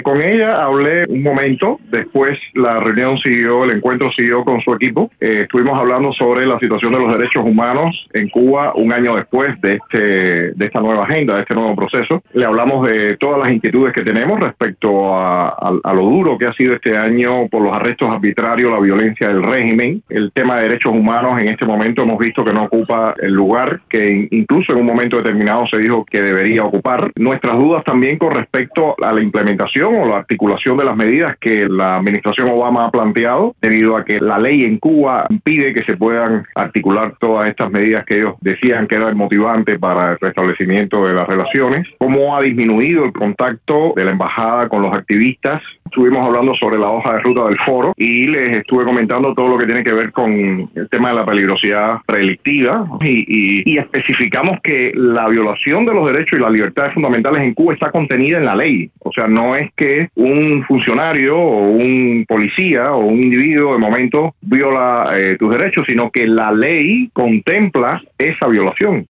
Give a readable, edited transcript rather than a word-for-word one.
Con ella hablé un momento, después la reunión siguió, el encuentro siguió con su equipo. Estuvimos hablando sobre la situación de los derechos humanos en Cuba un año después de esta nueva agenda, de este nuevo proceso. Le hablamos de todas las inquietudes que tenemos respecto a lo duro que ha sido este año por los arrestos arbitrarios, la violencia del régimen. El tema de derechos humanos en este momento hemos visto que no ocupa el lugar que incluso en un momento determinado se dijo que debería ocupar. Nuestras dudas también con respecto a la implementación o la articulación de las medidas que la administración Obama ha planteado, debido a que la ley en Cuba impide que se puedan articular todas estas medidas que ellos decían que eran motivantes para el restablecimiento de las relaciones. Cómo ha disminuido el contacto de la embajada con los activistas. Estuvimos hablando sobre la hoja de ruta del foro y les estuve comentando todo lo que tiene que ver con el tema de la peligrosidad predelictiva y especificamos que la violación de los derechos y las libertades fundamentales en Cuba está contenida en la ley. O sea, no es que un funcionario o un policía o un individuo de momento viola tus derechos, sino que la ley contempla esa violación.